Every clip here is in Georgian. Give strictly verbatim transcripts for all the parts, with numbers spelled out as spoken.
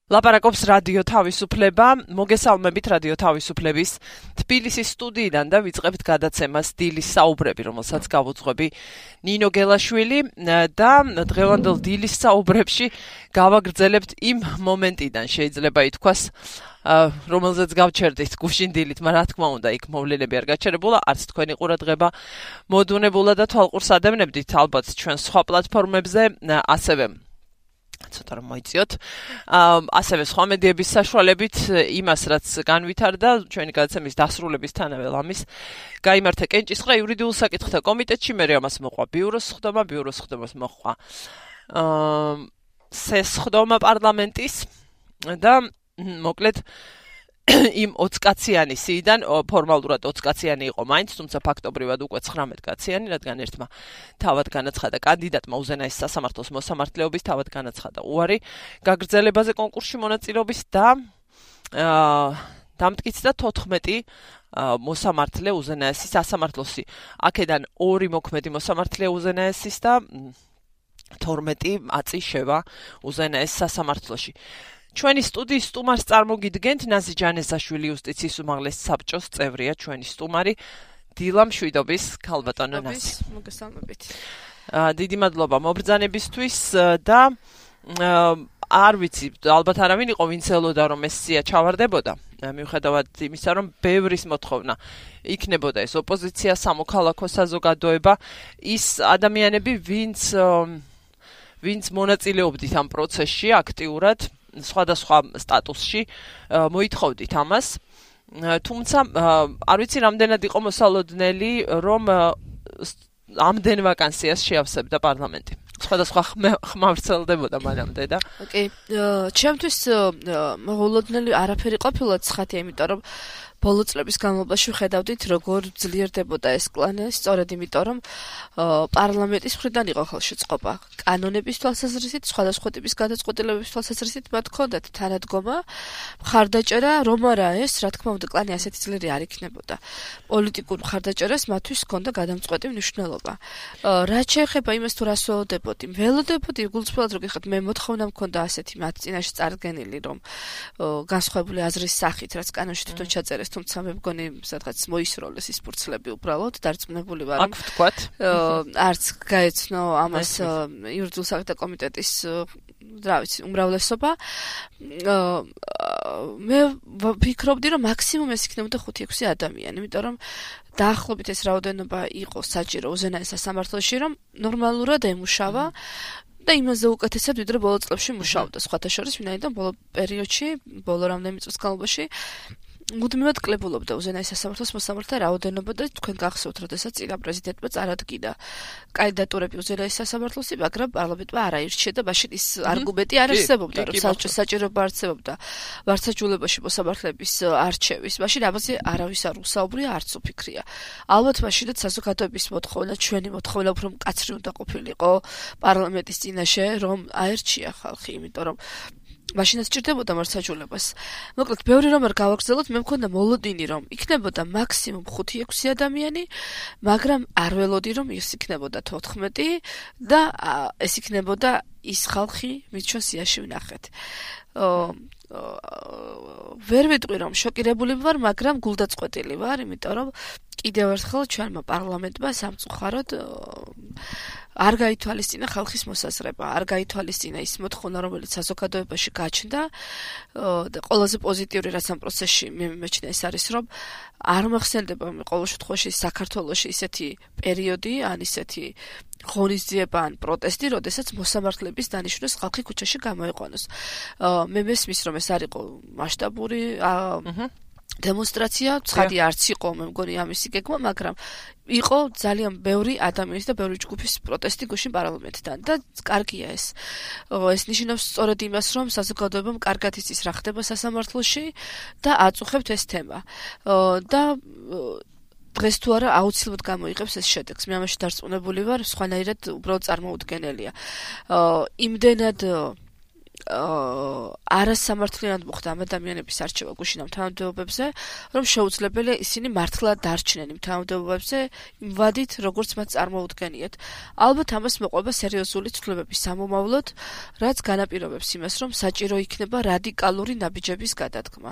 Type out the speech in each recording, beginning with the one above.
ლაპარაკობს რადიო თავისუფლება, მოგესალმებით რადიო თავისუფლების თბილისის სტუდიიდან და ვიწყებთ გადაცემას დილის საუბრები, რომელსაც გავუძღვები ნინო გელაშვილი და დღევანდელ დილის საუბრებში გავაგრძელებთ იმ მომენტიდან, შეიძლება ითქვას, რომელზეც გავჩერდით გუშინ დილით, მაგრამ რა თქმა უნდა, იქ მოვლენები არ გაჩერებულა, არც თქვენი ყურადღება მოდუნებულა და თვალყურს ადევნებდით ალბათ ჩვენ სხვა პლატფორმებზე, ასევე ცოტა რომ მოიწიოთ. ასევე სხვა მედიების საშუალებით იმას, რაც განვითარდა ჩვენი გადაცემის დასრულებისთანავე ამის გაიმართა კენჭისყრა იურიდიულ საკითხთა კომიტეტში, მე ამას მოყვა ბიუროს ხდომა, ბიუროს ხდომას მოყვა სეს ხდომა პარლამენტის და მოკლედ იმ ოცი კაციანი სიიდან ფორმალურად ოცი კაციანი იყო მაინც, თუმცა ფაქტობრივად უკვე ცხრამეტ კაციანი, რადგან ერთმა თავად განაცხადა კანდიდატმა უზენაეს სასამართლოს მოსამართლეობის თავად განაცხადა უარი გაგრძელებაზე კონკურსში მონაწილეობის და დამტკიცდა თოთხმეტი მოსამართლე უზენაესის სასამართლოსი. აქედან ორი მოქმედი მოსამართლე უზენაესის და თორმეტი აწი შევა უზენაეს სასამართლოში. ჩვენი სტუდიის სტუმარს წარმოგიდგენთ ნაზი ჯანესაშვილი იუსტიციის უმაღლეს საბჭოს წევრია ჩვენი სტუმარი დილა მშვიდობის ქალბატონო ნაზი. მოგესალმებით. დიდი მადლობა მობრძანებისთვის და არ ვიცი, ალბათ არავინ იყო ვინც ელოდა რომ ეს სია ჩავარდებოდა. მიუხედავად იმისა, რომ ბევრის მოთხოვნა იქნებოდა ეს ოპოზიცია, სამოქალაქო საზოგადოება, ის ადამიანები, ვინც ვინც მონაწილეობდით ამ პროცესში აქტიურად სხვადასხვა სტატუსში მოითხოვდით ამას. თუმცა არ ვიცი რამდენად იყო მოსალოდნელი, რომ ამდენ ვაკანსიას შეავსებდა პარლამენტი. სხვადასხვა ხმავრცელდებოდა მანამდე და კი, ჩემთვის მოულოდნელი არაფერი ყოფილა ცხადია, იმიტომ რომ ბოლო წლების განმავლობაში ვხედავდით, როგორ ძლიერდებოდა ეს კლანი, სწორედ იმიტომ, რომ პარლამენტის მხრიდან იყო ხელშეწყობა. კანონების თვალსაზრისით, სხვადასხვა ტიპის გადაწყვეტილებების თვალსაზრისით მათ ჰქონდათ თანადგომა, მხარდაჭერა, რომ არა ეს, რა თქმა უნდა, კლანი ასეთი ძლიერი არ იქნებოდა. პოლიტიკურ მხარდაჭერას მათთვის ჰქონდა გადამწყვეტი მნიშვნელობა. რაც შეეხება იმას, თუ რას ველოდებოდი, ველოდებოდი გულწრფელად რო გიხართ, მე მოთხოვნა მქონდა ასეთი მათ წინაშე წარდგენილი, რომ განსხვავებული აზრის სახით, რაც კანონში თვითონ ჩაწერეს, თუმცა მე მგონი სადღაც მოისროლეს ის ფურცლები უბრალოდ დარწმუნებული ვარ. აქ ვთქვათ, არც გაეცნო ამას იურიდიულ საკითხთა კომიტეტის რა ვიცი, უმრავლესობა. მე ვფიქრობდი, რომ მაქსიმუმ ეს იქნებოდა ხუთი ექვსი ადამიანი, იმიტომ რომ დაახლოებით ეს რაოდენობა იყო საჭირო უზენაეს სასამართლოში, რომ ნორმალურად ემუშავა და იმაზე უკეთესად ვიდრე ბოლო წლებში მუშაობდა. სხვათა შორის, ვინაიდან ბოლო პერიოდში, ბოლო რამდენიმე წლის განმავლობაში მუდმივად კლებულობდა უზენაეს სასამართლოს მოსამართლეთა რაოდენობა და თქვენ გახსოვთ, როდესაც წინა პრეზიდენტმა წარადგინა კანდიდატურები უზენაეს სასამართლოსი, მაგრამ პარლამენტმა არ აირჩია და მაშინ ის არგუმენტი არ არსებობდა, რომ საბჭოს საჭიროება არსებობდა ვარსაჯულებაში მოსამართლეების არჩევის. მაშინ ამაზე არავის არ უსაუბრია, არც უფიქრია. ალბათ მაშინაც საზოგადოების მოთხოვნა, ჩვენი მოთხოვნა უფრო მკაცრი უნდა ყოფილიყო პარლამენტის წინაშე, რომ აერჩია ხალხი, იმიტომ რომ მაშინაც ჭირდებოდა მარცხაჯულებას. მოკლედ, ბევრი რომ არ გავაგრძელოთ, მე მქონდა მოლოდინი, რომ იქნებოდა მაქსიმუმ ხუთი ექვსი ადამიანი, მაგრამ არ ველოდი, რომ ის იქნებოდა თოთხმეტი და ეს იქნებოდა ის ხალხი, ვინც ჩვენ სიაში ვნახეთ. ვერ ვიტყვი, რომ შოკირებული ვარ, მაგრამ გულდაწყვეტილი ვარ, იმიტომ რომ კიდევ ერთხელ ჩვენმა პარლამენტმა სამწუხაროდ არ გაითვალისწინა ხალხის მოსაზრება, არ გაითვალისწინა ის მოთხოვნა, რომელიც საზოგადოებაში გაჩნდა და ყველაზე პოზიტიური რაც ამ პროცესში მე მიმეჩნია ის არის, რომ არ მახსენდება ყოველ შემთხვევაში საქართველოში ისეთი პერიოდი, ან ისეთი ღონისძიება ან პროტესტი, როდესაც მოსამართლეების დანიშვნას ხალხი ქუჩაში გამოიყვანოს. მე მესმის, რომ ეს არ იყო მასშტაბური დემონსტრაცია, ცხადი არც იყო, მე მგონი ამისი გეგმა, მაგრამ იყო ძალიან ბევრი ადამიანის და ბევრი ჯგუფის პროტესტი გუშინ პარლამენტთან და კარგია ეს. ეს ნიშნავს სწორედ იმას, რომ საზოგადოებამ კარგად იცის რა ხდება სასამართლოში და აწუხებთ ეს თემა. და დღეს თუ არა აუცილებლად გამოიღებს ეს შედეგს. მე ამაში დარწმუნებული ვარ, სხვანაირად უბრალოდ წარმოუდგენელია. იმდენად არასამართლიანად მოხდა ამ ადამიანების არჩევა გუშინამ თანამდებობებზე, რომ შეუძლებელია ისინი მართლა დარჩნენ იმ თანამდებობებზე, იმ ვადით, როგორც მათ წარმოუდგენიათ. ალბათ ამას მოყვება სერიოზული ცვლილებების სამომავლოდ, რაც განაპირობებს იმას, რომ საჭირო იქნება რადიკალური ნაბიჯების გადადგმა.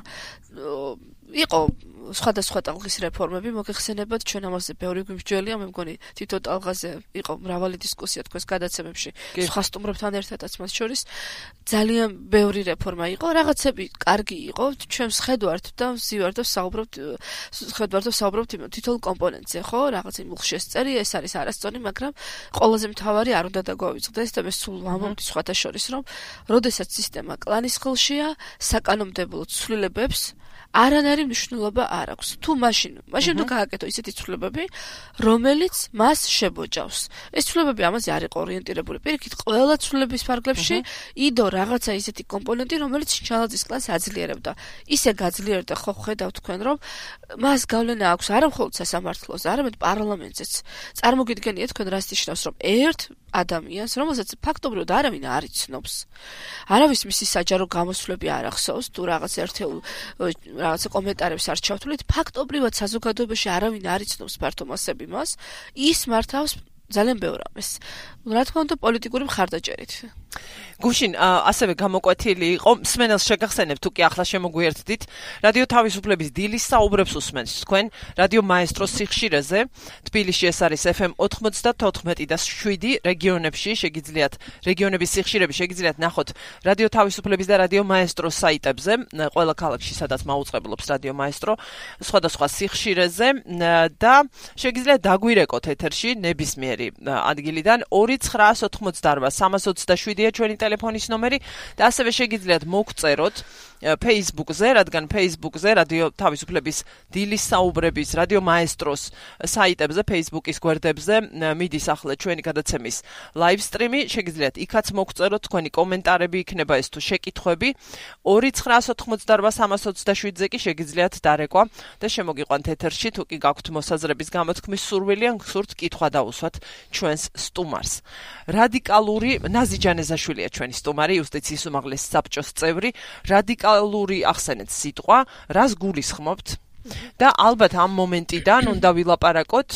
იყო სხვადასხვა ტალღის რეფორმები მოგეხსენებათ, ჩვენ ამაზე ბევრი გვიმსჯელია, მე მგონი თითო ტალღაზე იყო მრავალი დისკუსია თქვენს გადაცემებში, სხვა სტუმრებთან ერთადაც მათ შორის ძალიან ბევრი რეფორმა იყო, რაღაცები კარგი იყო, ჩვენ ვხედავთ და ვზივართ და ვსაუბრობთ, ვხედავთ და ვსაუბრობთ იმ თითოეულ კომპონენტზე, ხო, რაღაც იმ შეწერი, ეს არის არასწორი, მაგრამ ყველაზე მთავარი არ უნდა დაგვავიწყდეს და მე სულ ვამბობთ სხვათა შორის, რომ როდესაც სისტემა კლანის ხელშია, საკანონმდებლო ცვლილებებს არანაირი მნიშვნელობა არ აქვს. თუ მაშინ, მაშინ თუ გააკეთო ისეთი ცვლილებები, რომელიც მას შებოჭავს. ეს ცვლილებები ამაზე არ იყო ორიენტირებული. პირიქით, ყველა ცვლილების ფარგლებში იდო რაღაცა ისეთი კომპონენტი, რომელიც შალაძის კლანს აძლიერებდა. ისე გაძლიერდა, ხო ხედავთ თქვენ, რომ მას გავლენა აქვს არა მხოლოდ სასამართლოზე, არამედ პარლამენტზეც. წარმოგიდგენიათ თქვენ რას ნიშნავს, რომ ერთ ადამიანს, რომელსაც ფაქტობრივად არავინ არ იცნობს. არავის მისი საჯარო გამოსვლები არ ახსოვს, თუ რაღაც ერთეულ რაღაცა კომენტარებს არ ჩავთვლით, ფაქტობრივად საზოგადოებაში არავინ არ იცნობს ფართო მასები მას, ის მართავს ძალიან ბევრ ამას. რა თქმა უნდა, პოლიტიკური მხარდაჭერით. გუშინ ასევე გამოკვეთილი იყო, მსმენელს შეგახსენებთ, თუ კი ახლა შემოგვიერთდით, რადიო თავისუფლების დილის საუბრებს უსმენთ თქვენ, რადიო მაესტროს სიხშირეზე, თბილისში ეს არის ეფ ემ ოთხმოცდათოთხმეტი და შვიდი, რეგიონებში შეგიძლიათ, რეგიონების სიხშირები შეგიძლიათ ნახოთ რადიო თავისუფლების და რადიო მაესტროს საიტებზე, ყველა ქალაქში სადაც მაუწყებლობს რადიო მაესტრო, სხვადასხვა სიხშირეზე და შეგიძლიათ დაგვირეკოთ ეთერში ნებისმიერი ადგილიდან ორი ცხრაას ოთხმოცდაარბა სამას ოცდაშვიდია ჩვენი ტელეფონის ნომერი და ასევე შეგიძლიათ მოგწეროთ Facebook-ზე, რადგან Facebook-ზე რადიო თავისუფლების დილის საუბრების, რადიო მაესტროს საიტებზე, Facebook-ის გვერდებზე მიდის ახლა ჩვენი გადაცემის live stream-ი, შეგიძლიათ იქაც მოგწეროთ თქვენი კომენტარები, იქნება ეს თუ შეკითხვები. ორი ცხრაას ოთხმოცდაარბა სამას ოცდაშვიდზე კი შეგიძლიათ დარეკვა და შემოგიყვანთ ეთერში, თუ კი გაქვთ მოსაზრების გამოთქმის სურვილი ან გსურთ კითხვა დაუსვათ ჩვენს სტუმარს. რადიკალური ნაზი ჯანეზაშვილია ჩვენი სტუმარი, იუსტიციის უმაღლესი საბჭოს წევრი, რადიკალური ახსენეთ სიტყვა, რას გულისხმობთ და ალბათ ამ მომენტიდან უნდა ვილაპარაკოთ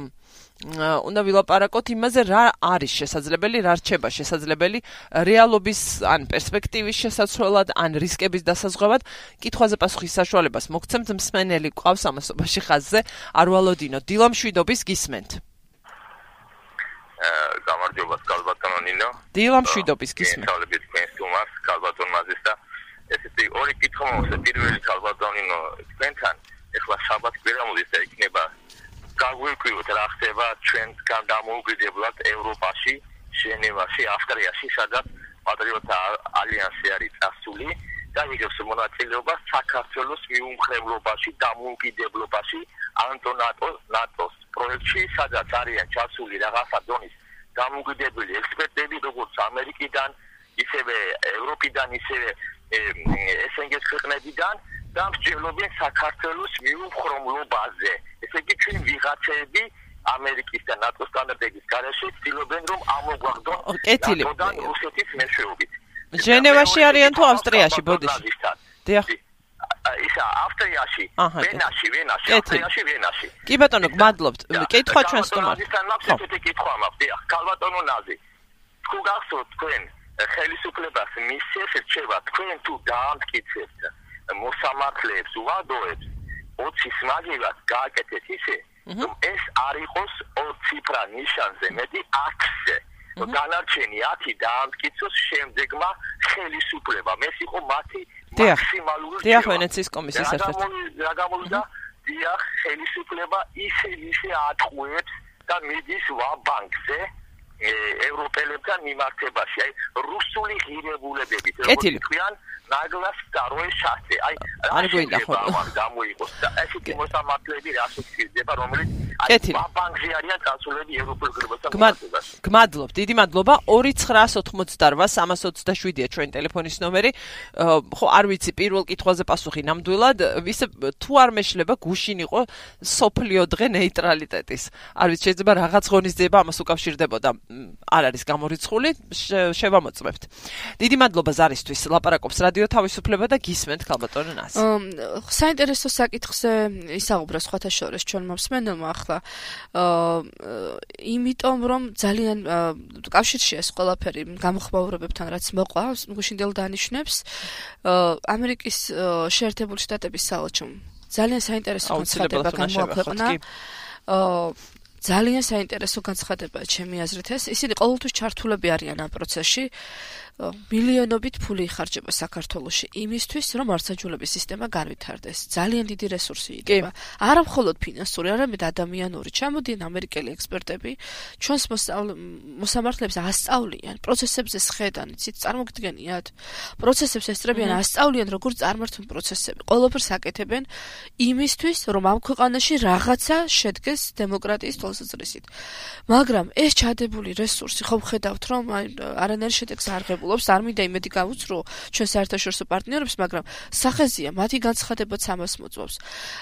უნდა ვილაპარაკოთ იმაზე, რა არის შესაძლებელი, რა რჩება შესაძლებელი რეალობის ან პერსპექტივის შესაცვლელად, ან რისკების დასაზღვევად. კითხვაზე პასუხის საშუალებას მოგცემთ, მსმენელი გვყავს ამასობაში ხაზზე, არ ვალოდინო. დილა მშვიდობის, გისმენთ. გამარჯობა, კალბატონო ნინო. დილა მშვიდობის, გისმენთ. გენცალებით თქვენ სტუმარს, კალბატონ მაზის და ესეთი ორი კითხვა მოხდა. პირველი კალბატონინო, თქვენთან ეხლა შაბათ კვირა მოდის და იქნება გაგვიკვიროთ რა ხდება ჩვენგან დამოუკიდებლად ევროპაში, ჟენევაში, ავსტრიაში, სადაც პატრიოტთა ალიანსი არის წასული და იღებს მონაწილეობას საქართველოს მიუმხრებლობაში, დამოუკიდებლობაში, ანტონატო ნატოს პროექტში, სადაც არიან ჩასული რაღაცა დონის დამოუკიდებელი ექსპერტები, როგორც ამერიკიდან, ისევე ევროპიდან, ისევე ეს εν ჯის ქვეყნებიდან და მსჯელობენ საქართველოს მიუმხრობლობაზე. ესე იგი, ჩვენ ვიღაცები ამერიკის და ნატოს სტანდარტების გარეშე ცდილობენ, რომ ამოგვაგდონ ნატოდან რუსეთის მეშვეობით. ჟენევაში არიან თუ ავსტრიაში, ბოდიში? დიახ. ისა ავსტრიაში, ვენაში, ვენაში, ავსტრიაში, ვენაში. კი ბატონო, გმადლობთ. კითხვა ჩვენ სტუმარს. ხო, ესეთი კითხვა მაქვს. დიახ, კალბატონო ნაზი. თუ გახსოვთ თქვენ ხელისუფლებას მისცეს რჩება, თქვენ თუ დაამტკიცებთ მოსამართლეებს, უვადოებს, ოცის მაგივრად გააკეთეთ ისე, რომ ეს არ იყოს ორ ციფრა ნიშანზე მეტი ათზე. დანარჩენი ათი დაამტკიცოს შემდეგმა ხელისუფლებამ. ეს იყო მათი მაქსიმალური რჩევა. დიახ, ვენეციის კომისიის ერთ-ერთი. რა გამოვიდა? დიახ, ხელისუფლება ისე ისე ატყუებს და მიდის ვა-ბანკზე ევროპელებთან მიმართებაში. აი, რუსული ღირებულებებით, როგორც თქვენ, ნაგლას ვторое шанსი. აი, არ გვინდა ხო? გამოიყოს და ესეთი მოსამართლეები რა შეგვიძლია, რომელიც აი, ვა-ბანკზე არიან წასულები ევროპულ ღირებულებასთან მიმართებაში. გმადლობ, დიდი მადლობა. ორი ცხრაას ოთხმოცდაარბა სამას ოცდაშვიდია ჩვენი ტელეფონის ნომერი. ხო, არ ვიცი, პირველ კითხვაზე პასუხი ნამდვილად, ისე თუ არ მეშლება, გუშინ იყო სოფლიო დღე ნეიტრალიტეტის. არ ვიცი, შეიძლება რაღაც ღონისძიება ამას უკავშირდებოდა. არ არის გამორიცხული, შევამოწმებთ. დიდი მადლობა ზარისთვის. ლაპარაკობს რადიო თავისუფლება და გისმენთ ქალბატონ ნას. საინტერესო საკითხზე ისაუბრა სხვათა შორის ჩვენმა მსმენელმა ახლა. იმიტომ რომ ძალიან კავშირშია ეს ყველაფერი გამოხმაურებებთან რაც მოყვა, გუშინდელ დანიშნებს ამერიკის შეერთებული შტატების საელჩომ ძალიან საინტერესო განცხადება გამოაქვეყნა. ძალიან საინტერესო განცხადებაა ჩემი აზრით ეს. ისინი ყოველთვის ჩართულები არიან ამ პროცესში. მილიონობით ფული იხარჯება საქართველოში იმისთვის, რომ მართლმსაჯულების სისტემა განვითარდეს. ძალიან დიდი რესურსი იდება. არა მხოლოდ ფინანსური, არამედ ადამიანური. ჩამოდიან ამერიკელი ექსპერტები, ჩვენს მოსამართლეებს ასწავლიან, პროცესებზე სხედან, იცით, წარმოგიდგენიათ. პროცესებს ესწრებიან, ასწავლიან, როგორ წარმართούν პროცესები. ყველაფერს აკეთებენ იმისთვის, რომ ამ ქვეყანაში რაღაცა შედგეს დემოკრატიის თვალსაზრისით. მაგრამ ეს ჩადებული რესურსი, ხო ვხედავთ, რომ არანაირ შედეგს არ ღებულობს, არ მინდა იმედი გავუცრო ჩვენ საერთაშორისო პარტნიორებს, მაგრამ სახეზია, მათი განცხადებაც ამას მოწვევს.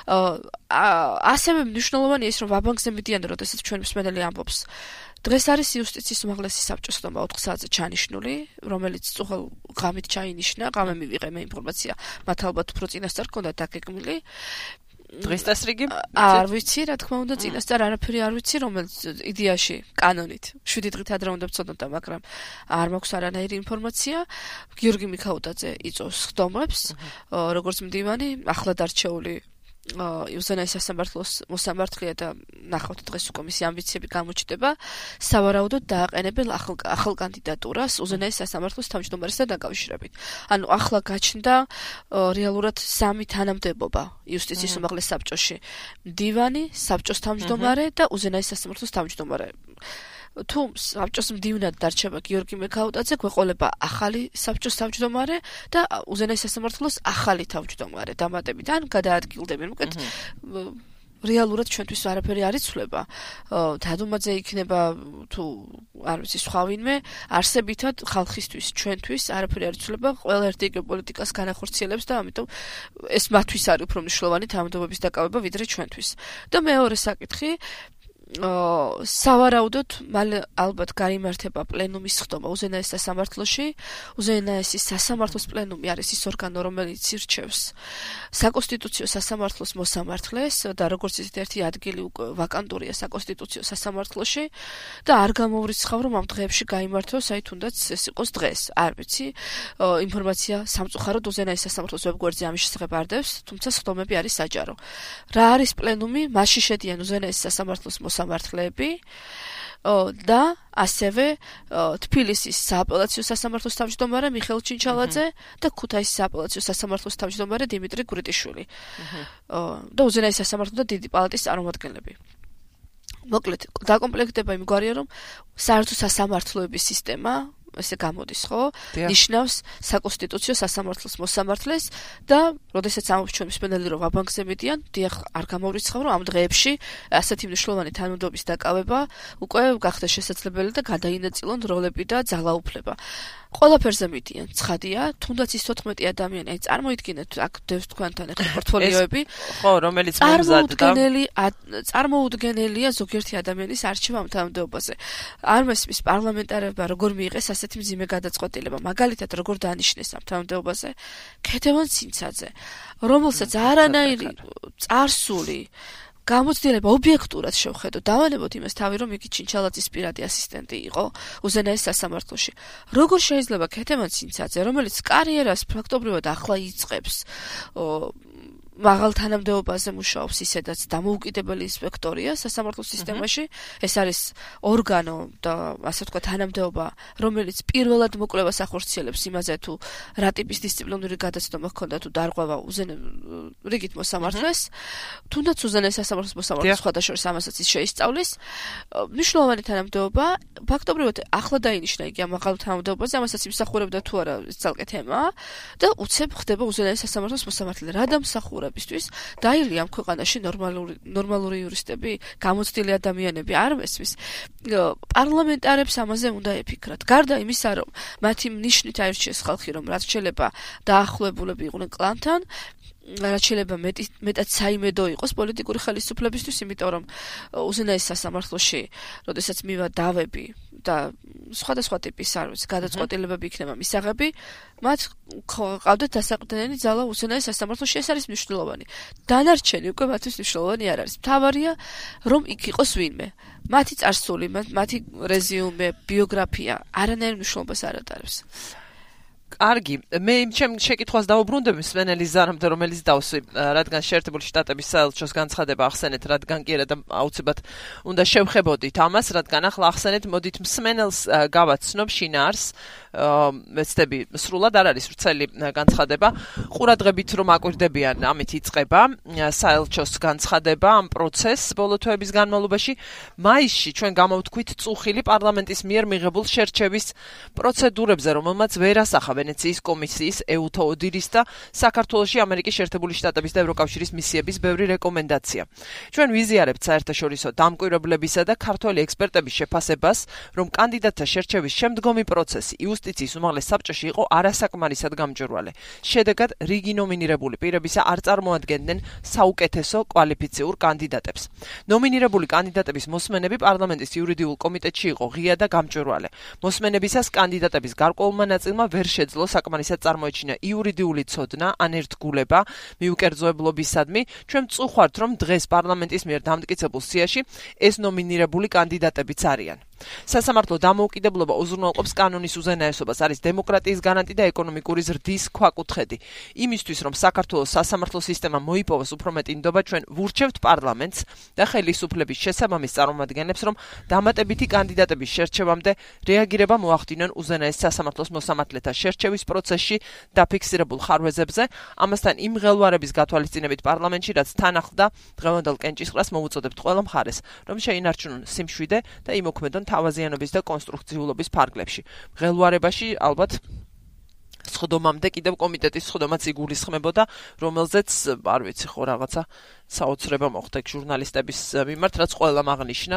ასევე მნიშვნელოვანია ის, რომ ვაბანკზე მიდიან, როდესაც ჩვენ მსმენელი ამბობს. დღეს არის იუსტიციის უმაღლესი საბჭოს ხდომა ოთხ საათზე ჩანიშნული, რომელიც წუხელ ღამით ჩაინიშნა, ღამე მივიღე მე ინფორმაცია, მათ ალბათ უფრო წინასწარ ჰქონდათ დაგეგმილი. დღეს დასრიგი? არ ვიცი, რა თქმა უნდა, წინასწარ არაფერი არ ვიცი, რომელიც იდეაში, კანონით, შვიდი დღით ადრე უნდა ვწოდოთ, მაგრამ არ მაქვს არანაირი ინფორმაცია. გიორგი მიქაუტაძე იწვევს ხდომებს, როგორც მდივანი, ახლად არჩეული უზენაეს სასამართლოს მოსამართლეა და ნახავთ დღეს უკვე მისი ამბიციები გამოჩნდება. სავარაუდოდ დააყენებენ ახალ ახალ კანდიდატურას უზენაეს სასამართლოს თავმჯდომარესთან დაკავშირებით. ანუ ახლა გაჩნდა რეალურად სამი თანამდებობა იუსტიციის უმაღლეს საბჭოში. მდივანი, საბჭოს თავმჯდომარე და უზენაეს სასამართლოს თავმჯდომარე. თუ საბჭოს მდივნად დარჩება გიორგი მიქაუტაძე, გვეყოლება ახალი საბჭოს თავმჯდომარე და უზენაეს სასამართლოს ახალი თავმჯდომარე დამატებიდან გადაადგილდებიან. უკეთ რეალურად ჩვენთვის არაფერი არ იცვლება. დადუმაძე იქნება თუ არ ვიცი სხვა ვინმე, არსებითად ხალხისთვის, ჩვენთვის არაფერი არ იცვლება. ყველა ერთი გეოპოლიტიკას განახორციელებს და ამიტომ ეს მათთვის არის უფრო მნიშვნელოვანი თანამდებობის დაკავება ვიდრე ჩვენთვის. და მეორე საკითხი სავარაუდოდ მალე ალბათ გაიმართება პლენუმის ხდომა უზენაეს სასამართლოში. უზენაესის სასამართლოს პლენუმი არის ის ორგანო, რომელიც ირჩევს საკონსტიტუციო სასამართლოს მოსამართლეს და როგორც ისეთ ერთი ადგილი უკვე ვაკანტურია საკონსტიტუციო სასამართლოში და არ გამოვრიცხავ, რომ ამ დღეებში გაიმართოს, აი თუნდაც ეს იყოს დღეს. არ ვიცი, ინფორმაცია სამწუხაროდ უზენაეს სასამართლოს ვებგვერდზე ამის შესახებ არ დევს, თუმცა ხდომები არის საჯარო. რა არის პლენუმი? მასში შედიან უზენაეს სასამართლოს მოსამართლეები და ასევე თბილისის სააპელაციო სასამართლოს თავმჯდომარე მიხეილ ჩინჩალაძე და ქუთაისის სააპელაციო სასამართლოს თავმჯდომარე დიმიტრი გურიტიშვილი და უზენაეს სასამართლო და დიდი პალატის წარმომადგენლები. მოკლედ, დაკომპლექტება იმგვარია, რომ საერთო სასამართლოების სისტემა ესე გამოდის, ხო? ნიშნავს საკონსტიტუციო სასამართლოს მოსამართლეს და როდესაც ამბობს ჩვენ მსმენელი რომ ვაბანკზე მიდიან, დიახ, არ გამოვრიცხავ, რომ ამ დღეებში ასეთი მნიშვნელოვანი თანამდებობის დაკავება უკვე გახდა შესაძლებელი და გადაინაწილონ როლები და ძალაუფლება. ყველაფერზე მიდიან, ცხადია, თუნდაც ის თოთხმეტი ადამიანი, აი წარმოიდგინეთ, აქ დევს თქვენთან ახლა პორტფოლიოები, ხო, რომელიც მომზადდა. წარმოუდგენელია ზოგიერთი ადამიანის არჩევა ამ თანამდებობაზე. არ მესმის პარლამენტარებმა როგორ მიიღეს ასეთი მძიმე გადაწყვეტილება, მაგალითად როგორ დანიშნეს ამ თანამდებობაზე ქეთევან ცინცაძე, რომელსაც არანაირი წარსული გამოცდილება ობიექტურად შევხედოთ, დავანებოთ იმას თავი, რომ იგი ჩინჩალაძის პირადი ასისტენტი იყო უზენაეს სასამართლოში. როგორ შეიძლება ქეთევან ცინცაძე, რომელიც კარიერას ფაქტობრივად ახლა იწყებს, მაღალ თანამდებობაზე მუშაობს, ისედაც დამოუკიდებელი ინსპექტორია სასამართლო სისტემაში. ეს არის ორგანო და ასე ვთქვათ თანამდებობა, რომელიც პირველად მოკვლევას ახორციელებს იმაზე, თუ რა ტიპის დისციპლინური გადაცდომა ჰქონდა თუ დარღვევა რიგით მოსამართლეს. თუნდაც უზენაეს სასამართლოს მოსამართლეს სხვადასხვა ამასაც ის შეისწავლის. მნიშვნელოვანი თანამდებობა, ფაქტობრივად ახლა დაინიშნა იგი ამ მაღალ თანამდებობაზე, ამასაც იმსახურებდა თუ არა, ეს ძალკე თემაა და უცებ ხდება უზენაეს სასამართლოს მოსამართლე. რა დამსახურებისთვის დაილი ამ ქვეყანაში ნორმალური ნორმალური იურისტები, გამოცდილი ადამიანები არ მესმის. პარლამენტარებს ამაზე უნდა ეფიქრათ. გარდა იმისა, რომ მათი ნიშნით აირჩიეს ხალხი, რომ რაც შეიძლება დაახლოებულები იყვნენ კლანთან, რაც შეიძლება მეტი მეტად საიმედო იყოს პოლიტიკური ხელისუფლებისთვის, იმიტომ რომ უზენაეს სასამართლოში, როდესაც მივა დავები და სხვადასხვა ტიპის არ ვიცი, გადაწყვეტილებები იქნება მისაღები, მათ ყავდათ დასაყრდენიანი ძალა უზენაეს სასამართლოში, ეს არის მნიშვნელოვანი. დანარჩენი უკვე მათთვის მნიშვნელოვანი არ არის. მთავარია, რომ იქ იყოს ვინმე. მათი წარსული, მათი რეზიუმე, ბიოგრაფია არანაირ მნიშვნელობას არ ატარებს. კარგი, მე იმ ჩემ შეკითხვას დავუბრუნდები მსმენელის ზარამდე, რომელიც დავსვი, რადგან შეერთებული შტატების საელჩოს განცხადება ახსენეთ, რადგან კი არა და აუცილებლად უნდა შევხებოდით ამას, რადგან ახლა ახსენეთ, მოდით მსმენელს გავაცნობ შინაარს, მეცდები სრულად არ არის ვრცელი განცხადება, ყურადღებით რომ აკვირდებიან, ამით იწყება საელჩოს განცხადება ამ პროცესს ბოლო თვეების განმავლობაში. მაისში ჩვენ გამოვთქვით წუხილი პარლამენტის მიერ მიღებულ შერჩევის პროცედურებზე, რომელმაც ვერ ასახა ვენეციის კომისიის, ეუთო ოდირის და საქართველოში ამერიკის შეერთებული შტატების და ევროკავშირის მისიების ბევრი რეკომენდაცია. ჩვენ ვიზიარებთ საერთაშორისო დამკვირვებლებისა და ქართველი ექსპერტების შეფასებას, რომ კანდიდატთა შერჩევის შემდგომი პროცესი იუსტიციის უმაღლეს საბჭოში იყო არასაკმარისად გამჭვირვალე. შედეგად რიგი ნომინირებული პირებისა არ წარმოადგენდნენ საუკეთესო კვალიფიციურ კანდიდატებს. ნომინირებული კანდიდატების მოსმენები პარლამენტის იურიდიულ კომიტეტში იყო ღია და გამჭვირვალე. მოსმენებისას კანდიდატების გარკვეულმა ნაწილმა ვერ შეძლო საკმარისად წარმოეჩინა იურიდიული ცოდნა ან ერთგულება მიუკერძოებლობისადმი. ჩვენ წუხართ, რომ დღეს პარლამენტის მიერ დამტკიცებულ სიაში ეს ნომინირებული კანდიდატებიც არიან. სასამართლო დამოუკიდებლობა უზრუნველყოფს კანონის უზენაესობას, არის დემოკრატიის გარანტი და ეკონომიკური ზრდის ქვაკუთხედი. იმისთვის, რომ საქართველოს სასამართლო სისტემა მოიპოვოს უფრო მეტი ნდობა, ჩვენ ვურჩევთ პარლამენტს და ხელისუფლების შესაბამის წარმომადგენლებს, რომ დამატებითი კანდიდატების შერჩევამდე რეაგირება მოახდინონ უზენაეს სასამართლოს მოსამართლეთა შერჩევის პროცესში დაფიქსირებულ ხარვეზებზე, ამასთან იმ მღელვარების გათვალისწინებით პარლამენტში, რაც თან ახლდა დღევანდელ კენჭისყრას მოვუწოდებთ ყველა მხარეს, რომ შეინარჩუნონ სიმშვიდე და იმოქმედონ თავაზიანობის და კონსტრუქციულობის ფარგლებში. მღელვარებაში ალბათ სხდომამდე კიდევ კომიტეტის სხდომაც იგულისხმებოდა, რომელზეც არ ვიცი ხო რაღაცა საოცრება მოხდა ჟურნალისტების მიმართ, რაც ყველამ აღნიშნა.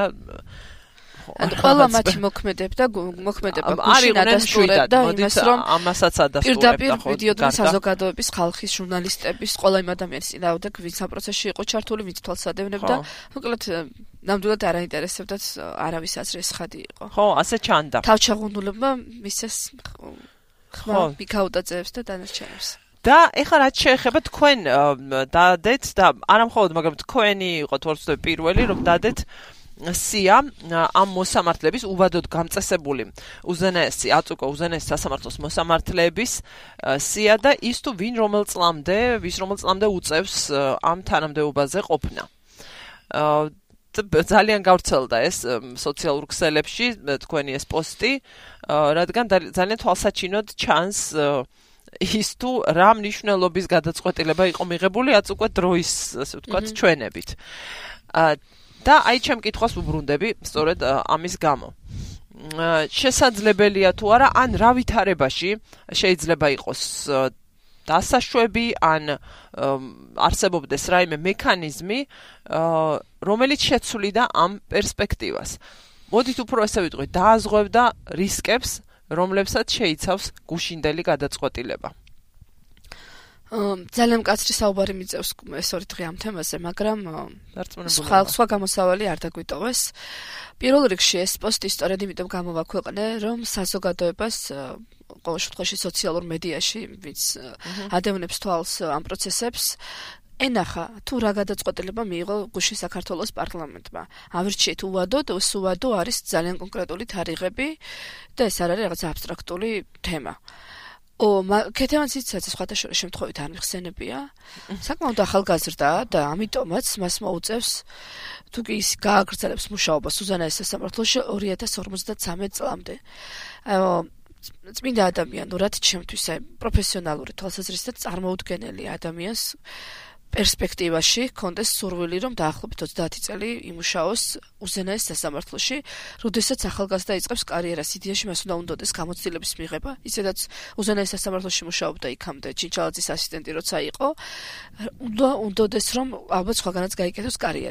ანუ ყველა მათი მოქმედებდა, მოქმედება გუშინ ადასტურებდა იმას, რომ ამასაც ადასტურებდა. პირდაპირ ვიდიოდან საზოგადოების, ხალხის, ჟურნალისტების, ყველა იმ ადამიანის წინააღმდეგ, ვინც ამ პროცესში იყო ჩართული, ვინც თვალსადევნებდა, მოკლედ ნამდვილად არ აინტერესებდათ არავის აზრის ხადი იყო. ხო, ასე ჩანდა. თავშეღუნულებმა მისცეს ხმა მიქაუტაძეებს და დანარჩენებს. და ეხლა რაც შეეხება თქვენ დადეთ და არა მხოლოდ, მაგრამ თქვენი იყო თორსდე პირველი, რომ დადეთ სია ამ მოსამართლების უბადოდ გამწესებული უზენაესი აწუկო უზენაეს სასამართლოს მოსამართლეების სია და ის თუ ვინ რომელ წლამდე, ვის რომელ წლამდე უწევს ამ თანამდებობაზე ყოფნა. ძალიან გავრცელდა ეს სოციალურ ქსელებში თქვენი ეს პოსტი, რადგან ძალიან თვალსაჩინოდ ჩანს ის თუ რა მნიშვნელობის გადაწყვეტილება იყო მიღებული აწუկო დროის, ასე ვთქვათ, ჩვენებით. და აი ჩემ კითხვას ვუბრუნდები სწორედ ამის გამო. შესაძლებელია თუ არა, ან რა ვითარებაში შეიძლება იყოს დასაშვები, ან არსებობდეს რაიმე მექანიზმი, რომელიც შეცვლიდა ამ პერსპექტივას. მოდით უფრო ესე ვიტყვი, დააზღვევდა რისკებს, რომლებსაც შეიცავს გუშინდელი გადაწყვეტილება. ძალიან მკაცრი საუბარი მიწევს ეს ორი დღე ამ თემაზე, მაგრამ სხვა სხვა გამოსავალი არ დაგვიტოვეს. პირველ რიგში ეს პოსტი სწორედ იმიტომ გამოვაქვეყნე, რომ საზოგადოებას ყოველ შემთხვევაში სოციალურ მედიაში, ვინც ადევნებს თვალს ამ პროცესებს, ენახა თუ რა გადაწყვეტილება მიიღო გუშინ საქართველოს პარლამენტმა. ავირჩიეთ უვადოდ, ეს უვადო არის ძალიან კონკრეტული თარიღები და ეს არ არის რაღაც აბსტრაქტული თემა. ო, ქეთევანციცაც სხვათა შორის შემთხვევით არ მიხსენებია. საკმაოდ ახალგაზრდა და ამიტომაც მას მოუწევს თუ კი ის გააგრძელებს მუშაობას უზენაეს სასამართლოში ორი ათას ორმოცდამეცი წლამდე. წმინდა ადამიანურად ჩემთვის აი პროფესიონალური თვალსაზრისით წარმოუდგენელი ადამიანს პერსპექტივაში კონდეს სურვილი, რომ დაახლოებით ოცდაათი წელი იმუშაოს უზენაეს სასამართლოში, როდესაც ახალგაზრდა იწყებს კარიერას, იდეაში მას უნდა უნდოდეს გამოცდილების მიღება, ისედაც უზენაეს სასამართლოში მუშაობდა იქამდე ჩინჩალაძის ასისტენტი როცა იყო, უნდა უნდოდეს რომ ალბათ სხვაგანაც გაიკეთოს კარიერა.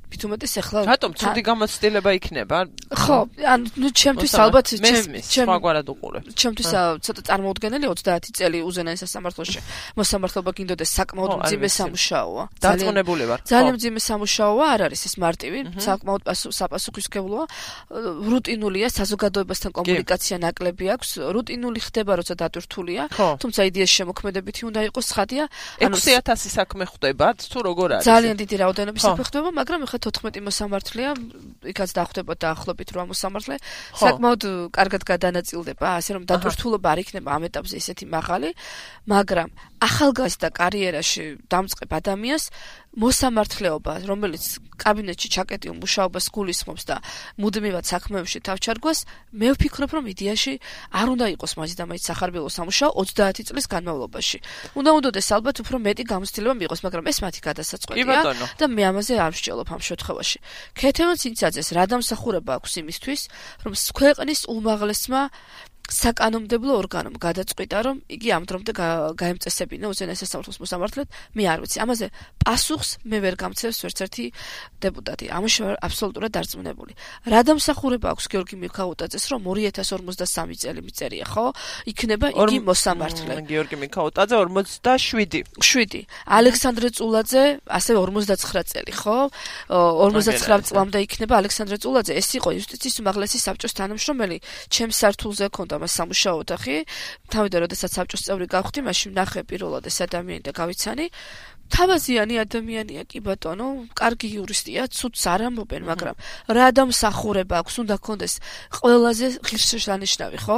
მით უმეტეს ახლა რატომ ცუდი გამოცდილება იქნება? ხო, ან ნუ ჩემთვის ალბათ ჩემ სხვაგვარად უყურებ. ჩემთვის ცოტა წარმოუდგენელი ოცდაათი წელი უზენაეს სასამართლოში მოსამართლობა გინდოდეს საკმაოდ მძიმე სამუშაოა. დარწმუნებული ვარ. ძალიან მძიმე სამუშაოა, არ არის ეს მარტივი, საკმაოდ საპასუხისმგებლოა. რუტინულია, საზოგადოებასთან კომუნიკაცია ნაკლები აქვს, რუტინული ხდება, როცა დატვირთულია, თუმცა იდეის შემოქმედებითი უნდა იყოს ცხადია. ექვსი ათასი საქმე ხდებათ, თუ როგორ არის? ძალიან დიდი რაოდენობის საქმე ხდება, მაგრამ ეხლა თოთხმეტი მოსამართლეა, იქაც დახვდება დაახლოებით რვა მოსამართლე, საკმაოდ კარგად გადანაწილდება, ასე რომ დატვირთულობა არ იქნება ამ ეტაპზე ისეთი მაღალი, მაგრამ ახალგაზრდა კარიერაში დამწყებ ადამიანს მოსამართლეობა, რომელიც კაბინეტში ჩაკეტილ მუშაობას გულისხმობს და მუდმივად საქმეებში თავჩარგვას, მე ვფიქრობ, რომ იდეაში არ უნდა იყოს მაგის და მაგის სახარბელო სამუშაო ოცდაათი წლის განმავლობაში. უნდა უნდოდეს ალბათ უფრო მეტი გამოცდილება მიიღოს, მაგრამ ეს მათი გადასაწყვეტია და მე ამაზე არ ვსჯელობ ამ შემთხვევაში. ქეთევან ცინცაძეს რა დამსახურება აქვს იმისთვის, რომ ქვეყნის უმაღლესმა საკანონმდებლო ორგანომ გადაწყვიტა, რომ იგი ამ დრომდე გაემწესებინა უზენაეს სასამართლოს მოსამართლედ, მე არ ვიცი. ამაზე პასუხს მე ვერ გამცემს ვერცერთი დეპუტატი. ამაში ვარ აბსოლუტურად დარწმუნებული. რა დამსახურება აქვს გიორგი მიქაუტაძეს, რომ ორი ათას ორმოცდასამი წელი მიწერია, ხო? იქნება იგი მოსამართლე. გიორგი მიქაუტაძე ორმოცდაშვიდი. შვიდი. ალექსანდრე წულაძე ასევე ორმოცდაცხრა წელი, ხო? ორმოცდაცხრა წლამდე იქნება ალექსანდრე წულაძე. ეს იყო იუსტიციის უმაღლესი საბჭოს თანამშრომელი, ჩემს სართულზე ქონდა მას სამუშაო ოთახი. თავიდან როდესაც საბჭოს წევრი გავხდი, მაშინ ნახე პირველად ეს ადამიანი და გავიცანი. თავაზიანი ადამიანია კი ბატონო, კარგი იურისტია, ცუდს არ ამბობენ, მაგრამ რა დამსახურება აქვს, უნდა კონდეს ყველაზე ღირსშესანიშნავი, ხო?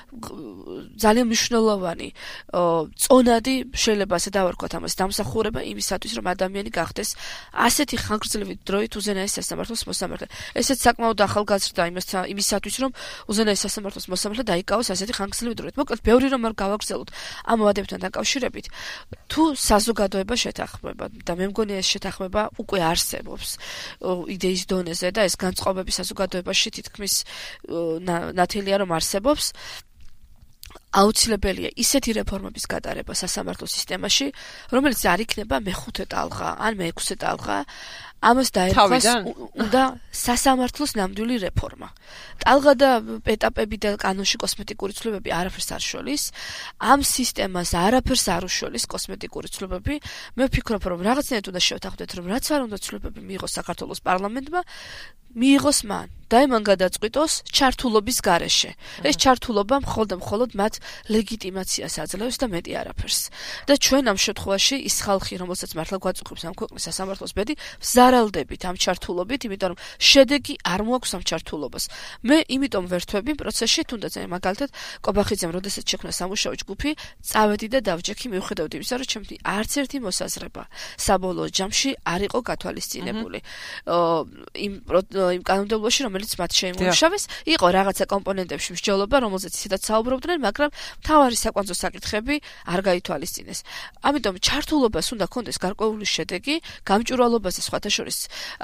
ძალიან მნიშვნელოვანი, წონადი, შეიძლება ასე დავარქვათ ამას, დამსახურება იმისათვის, რომ ადამიანი გახდეს ასეთი ხანგრძლივი დროით უზენაეს სასამართლოს მოსამართლე. ესეც საკმაოდ ახალგაზრდა იმისათვის, რომ უზენაეს სასამართლოს მოსამართლე დაიკავოს ასეთი ხანგრძლივი დროით. მოკლედ, ბევრი რომ არ გავაგრძელოთ ამ მოადებთან დაკავშირებით, თუ საზოგადოება შეთა და მე მგონია ეს შეთანხმება უკვე არსებობს იდეის დონეზე და ეს განწყობები საზოგადოებაში თითქმის ნათელია რომ არსებობს. აუცილებელია ისეთი რეფორმების გატარება სასამართლო სისტემაში, რომელიც არ იქნება მეხუთე ტალღა ან მეექვსე ტალღა. ამას დაერქვას უნდა სასამართლოს ნამდვილი რეფორმა. ტალღა და ეტაპები და კანონში კოსმეტიკური ცვლილებები არაფერს არ შორის. ამ სისტემას არაფერს არ უშველის კოსმეტიკური ცვლილებები. მე ვფიქრობ, რომ რაღაცნაირად უნდა შევთანხმდეთ, რომ რაც არ უნდა ცვლილებები მიიღოს საქართველოს პარლამენტმა, მიიღოს მან და იმან გადაწყვიტოს ჩართულობის გარეშე. ეს ჩართულობა მხოლოდ და მხოლოდ მათ ლეგიტიმაციას აძლევს და მეტი არაფერს. და ჩვენ ამ შემთხვევაში ის ხალხი, რომელსაც მართლა გვაწუხებს ამ ქვეყნის სასამართლოს ბედი, ვზარალდებით ამ ჩართულობით, იმიტომ რომ შედეგი არ მოაქვს ამ ჩართულობას. მე იმიტომ ვერთვები პროცესში, თუნდაც აი მაგალითად კობახიძემ როდესაც შექმნა სამუშაო ჯგუფი, წავედი და დავჯექი მიუხედავად იმისა, რომ ჩემთვის არც ერთი მოსაზრება საბოლოო ჯამში არ იყო გათვალისწინებული. იმ იმ კანონმდებლობაში, რომელიც მათ შეიმუშავეს, იყო რაღაცა კომპონენტებში მსჯელობა, რომელზეც ისედაც საუბრობდნენ, მაგრამ მთავარი საკვანძო საკითხები არ გაითვალისწინეს. ამიტომ ჩართულობას უნდა კონდეს გარკვეული შედეგი, გამჭვირვალობაზე სხვათა შორის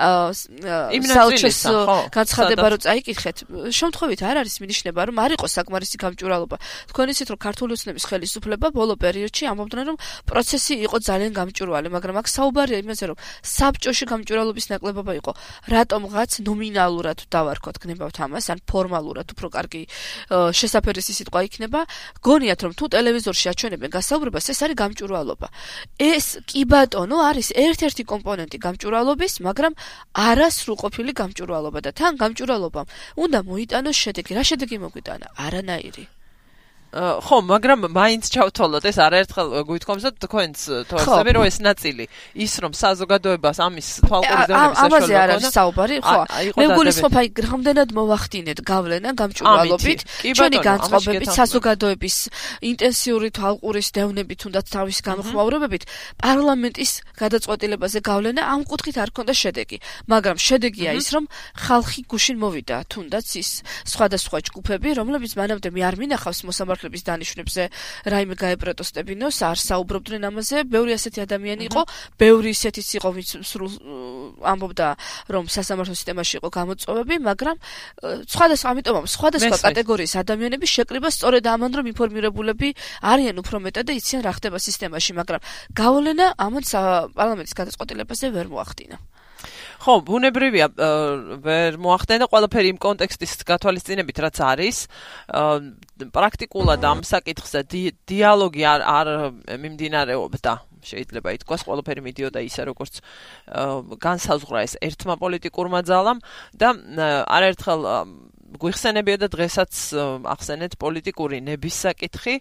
საელჩოს განცხადება რო წაიკითხეთ, შემთხვევით არ არის მინიშნება, რომ არ იყოს საკმარისი გამჭვირვალობა. თქვენ იცით, რომ ქართული ოცნების ხელისუფლება ბოლო პერიოდში ამბობდნენ, რომ პროცესი იყო ძალიან გამჭვირვალე, მაგრამ აქ საუბარია იმაზე, რომ საბჭოში გამჭვირვალობის ნაკლებობა იყო. რატომღაც ნომინალურად დავარქვათ გნებავთ ამას, ან ფორმალურად უფრო კარგი შესაფერისი სიტყვა იქნება, გონიათ რომ თუ ტელევიზორში აჩვენებენ გასაუბრებას, ეს არის გამჭვირვალობა. ეს კი ბატონო არის ერთ-ერთი კომპონენტი გამჭვირვალობის, მაგრამ არა სრულყოფილი გამჭვირვალობა და თან გამჭვირვალობამ უნდა მოიტანოს შედეგი. რა შედეგი მოგვიტანა? არანაირი. ხო, მაგრამ მაინც ჩავთვალოთ ეს არაერთხელ გვითხოვს და თქვენც თვალსები რომ ეს ნაწილი ის რომ საზოგადოებას ამის თვალყურის დონეზე საშუალება ამაზე არ არის საუბარი, ხო. მე გულისხმობ აი რამდენად მოვახდინეთ გავლენა გამჭვირვალობით, ჩვენი განწყობებით, საზოგადოების ინტენსიური თვალყურის დევნებით თუნდაც თავის გამოხმაურებებით პარლამენტის გადაწყვეტილებაზე გავლენა ამ კუთხით არ ქონდა შედეგი, მაგრამ შედეგია ის რომ ხალხი გუშინ მოვიდა თუნდაც ის სხვადასხვა ჯგუფები, რომლებიც მანამდე მე არ მინახავს მოსამართლეობის დანიშვნებზე რაიმე გაეპროტესტებინოს, არ საუბრობდნენ ამაზე, ბევრი ასეთი ადამიანი იყო, ბევრი ისეთიც იყო, ვინც სრულ ამბობდა, რომ სასამართლო სისტემაში იყო გამოწვევები, მაგრამ სხვადასხვა, ამიტომ სხვადასხვა კატეგორიის ადამიანები შეკრიბა სწორედ ამან, რომ ინფორმირებულები არიან უფრო მეტად და იციან რა ხდება სისტემაში, მაგრამ გავლენა ამან პარლამენტის გადაწყვეტილებაზე ვერ მოახდინა. ხო, ბუნებრივია ვერ მოახდენა ყველაფერი იმ კონტექსტის გათვალისწინებით რაც არის. პრაქტიკულად ამ საკითხზე დიალოგი არ არ მიმდინარეობდა. შეიძლება ითქვას, ყველაფერი მიდიოდა ისე, როგორც განსაზღვრა ეს ერთმა პოლიტიკურმა ძალამ და არაერთხელ გვიხსენებია და დღესაც ახსენეთ პოლიტიკური ნების საკითხი.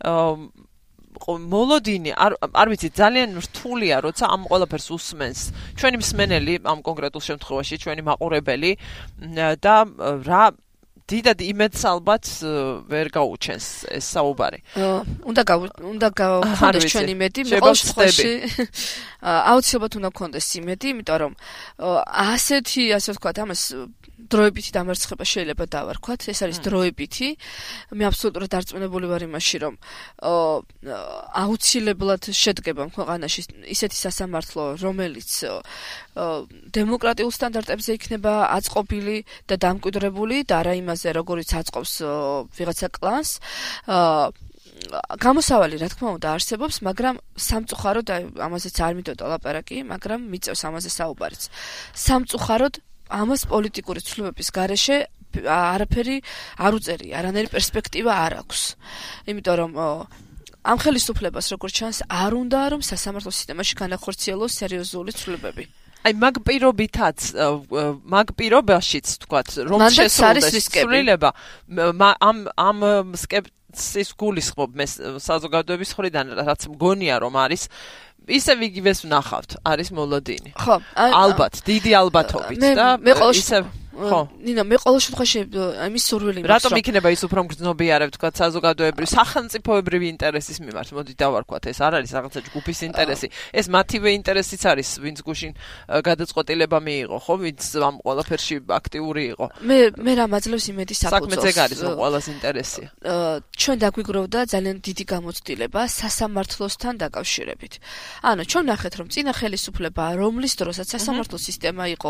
მოლოდინი არ არ ვიცი ძალიან რთულია როცა ამ ყველაფერს უსმენს ჩვენი მსმენელი ამ კონკრეტულ შემთხვევაში ჩვენი მაყურებელი და რა დიდად იმედს ალბათ ვერ გაუჩენს ეს საუბარი. უნდა უნდა გავხდეს ჩვენი იმედი, ყოველ შემთხვევაში აუცილებლად უნდა გქონდეს იმედი, იმიტომ რომ ასეთი ასე ვთქვათ ამას დროებითი დამარცხება შეიძლება დავარქვათ, ეს არის დროებითი. მე აბსოლუტურად დარწმუნებული ვარ იმაში, რომ აუცილებლად შედგება ქვეყანაში ისეთი სასამართლო, რომელიც დემოკრატიულ სტანდარტებზე იქნება აწყობილი და დამკვიდრებული და არა იმაზე, როგორიც აწყობს ვიღაცა კლანს. გამოსავალი რა თქმა უნდა არსებობს, მაგრამ სამწუხაროდ ამაზეც არ მიდოდა ლაპარაკი, მაგრამ მიწევს ამაზე საუბარიც. სამწუხაროდ ამას პოლიტიკური ცვლილებების გარეშე არაფერი არ უწერია, არანაირი პერსპექტივა არ აქვს. იმიტომ რომ ამ ხელისუფლებას როგორც ჩანს, არ უნდა რომ სასამართლო სისტემაში განახორციელოს სერიოზული ცვლილებები. აი მაგ პირობითაც, მაგ პირობაშიც თქვათ, რომ შესრულდეს ცვლილება, ამ ამ სკეპსის გულისხმობ მე საზოგადოების მხრიდან, რაც მგონია რომ არის ისე ვიგივეს ვნახავთ, არის მოლოდინი. ხო, ალბათ, დიდი ალბათობით და ისე ხო. ნინო, მე ყოველ შემთხვევაში ამის სურვილი მაქვს. რატომ იქნება ის უფრო მგრძნობიარე, თქვა, საზოგადოებრივი, სახელმწიფოებრივი ინტერესის მიმართ? მოდი დავარქვათ, ეს არ არის რაღაცა ჯგუფის ინტერესი. ეს მათივე ინტერესიც არის, ვინც გუშინ გადაწყვეტილება მიიღო, ხო, ვინც ამ ყველაფერში აქტიური იყო. მე მე რა მაძლევს იმედის საფუძველს. საქმეც ეგ არის, რომ ყველას ინტერესია. ჩვენ დაგვიგროვდა ძალიან დიდი გამოცდილება სასამართლოსთან დაკავშირებით. ანუ ჩვენ ნახეთ, რომ წინა ხელისუფლება, რომლის დროსაც სასამართლო სისტემა იყო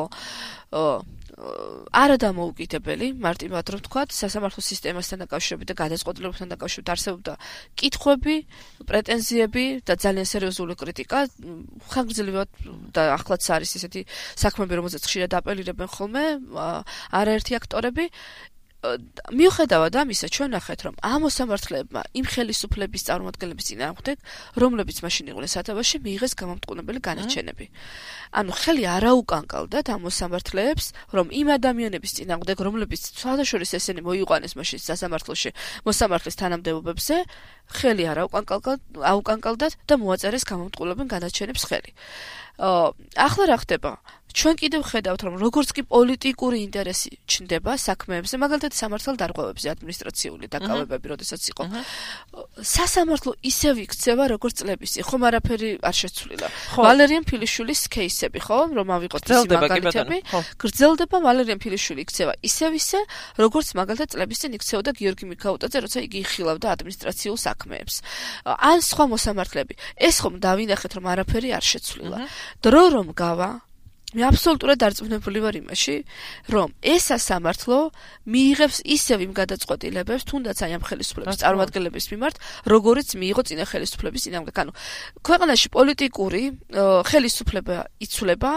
არა დამოუკიდებელი, მარტივად რომ ვთქვათ, სასამართლო სისტემასთან დაკავშირებით და გადაწყვეტილებებთან დაკავშირებით არსებობდა კითხვები, პრეტენზიები და ძალიან სერიოზული კრიტიკა. ხანგრძლივად და ახლაც არის ესეთი საქმეები, რომელზეც ხშირად აპელირებენ ხოლმე არაერთი აქტორები. მიუხედავად ამისა, ჩვენ ნახეთ, რომ ამ მოსამართლეებმა იმ ხელისუფლების წარმომადგენლების წინააღმდეგ, რომლებიც მაშინ იყვნენ სათავეში, მიიღეს გამამტყუნებელი განაჩენები. ანუ ხელი არა უკანკალდათ ამ მოსამართლეებს, რომ იმ ადამიანების წინააღმდეგ, რომლებიც სხვადასხვა ესენი მოიყვანეს მაშინ სასამართლოში, მოსამართლის თანამდებობებზე, ხელი არა უკანკალდათ, აუკანკალდათ და მოაწერეს გამამტყუნებელი განაჩენებს ხელი. ახლა რა ხდება? ჩვენ კიდევ ხედავთ, რომ როგორც კი პოლიტიკური ინტერესი ჩნდება საქმეებზე, მაგალითად სამართალ დარღვევებზე ადმინისტრაციული დაკავებები, როდესაც იყო. სასამართლო ისევ იქცევა, როგორც წლების წინ, ხომ არაფერი არ შეცვლილა. ვალერიან ფილიშვილის кейსები, ხო, რომ ავიღოთ ის მაგალითები, გრძელდება ვალერიან ფილიშვილი იქცევა ისევ ისე, როგორც მაგალითად წლების წინ იქცეოდა გიორგი მიქაუტაძე, როცა იგი იხილავდა ადმინისტრაციულ საქმეებს. ან სხვა მოსამართლეები. ეს ხომ დავინახეთ, რომ არაფერი არ შეცვლილა. დრო რომ გავა მე აბსოლუტურად დარწმუნებული ვარ იმაში, რომ ეს სასამართლო მიიღებს ისევ იმ გადაწყვეტილებებს, თუნდაც აი ამ ხელისუფლების წარმომადგენლების მიმართ, როგორც მიიღო წინა ხელისუფლების წინააღმდეგ. ანუ ქვეყანაში პოლიტიკური ხელისუფლება იცვლება,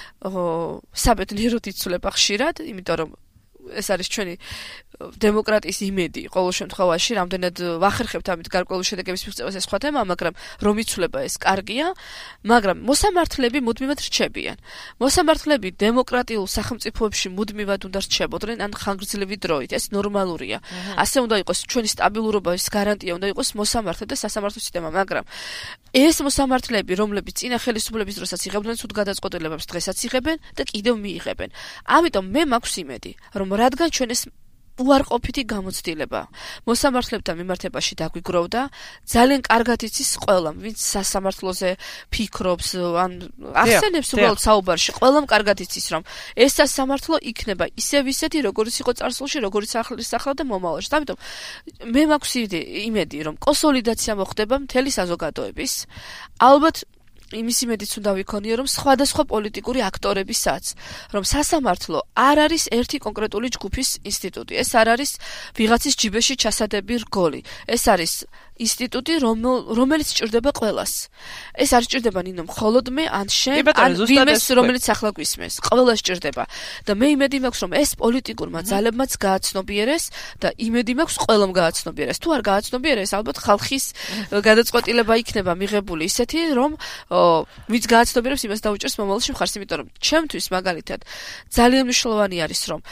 საბედნიეროდ იცვლება ხშირად, იმიტომ რომ ეს არის ჩვენი დემოკრატიის იმედი ყოველ შემთხვევაში, რამდენად ვახერხებთ ამით გარკვეული შედეგების მიღწევას ეს სხვა თემა, მაგრამ რომ იცვლება ეს კარგია, მაგრამ მოსამართლეები მუდმივად რჩებიან. მოსამართლეები დემოკრატიულ სახელმწიფოებში მუდმივად უნდა რჩებოდნენ ან ხანგრძლივი დროით, ეს ნორმალურია. ასე უნდა იყოს ჩვენი სტაბილურობის გარანტია უნდა იყოს მოსამართლე და სასამართლო სისტემა, მაგრამ ეს მოსამართლეები, რომლებიც წინა ხელისუფლების დროსაც იღებდნენ სულ გადაწყვეტილებებს, დღესაც იღებენ და კიდევ მიიღებენ. ამიტომ მე მაქვს იმედი, რომ რადგან ჩვენ ეს უარყოფითი გამოცდილება მოსამართლებთან მიმართებაში დაგვიგროვდა, ძალიან კარგად იცის ყველამ, ვინც სასამართლოზე ფიქრობს, ან ახსენებს უბრალოდ საუბარში, ყველამ კარგად იცის, რომ ეს სასამართლო იქნება ისევ ისეთი, როგორც იყო წარსულში, როგორც ახლის ახლა და მომავალში. ამიტომ მე მაქვს იმედი, რომ კონსოლიდაცია მოხდება მთელი საზოგადოების. ალბათ იმის იმედიც უნდა ვიქონიო, რომ სხვადასხვა პოლიტიკური აქტორებისაც, რომ სასამართლო არ არის ერთი კონკრეტული ჯგუფის ინსტიტუტი, ეს არ არის ვიღაცის ჯიბეში ჩასადები რგოლი. ეს არის ინსტიტუტი, რომელიც სჭირდება ყველას. ეს არ სჭირდება ნინო მხოლოდ მე ან შენ, ან ვინმეს, რომელიც ახლა გვისმენს. ყველას სჭირდება. და მე იმედი მაქვს, რომ ეს პოლიტიკურმა ძალებმაც გააცნობიერეს და იმედი მაქვს ყველამ გააცნობიერეს. თუ არ გააცნობიერეს, ალბათ ხალხის გადაწყვეტილება იქნება მიღებული ისეთი, რომ ვინც გააცნობიერებს, იმას დაუჭერს მომავალში მხარს, იმიტომ რომ ჩემთვის მაგალითად ძალიან მნიშვნელოვანი არის, რომ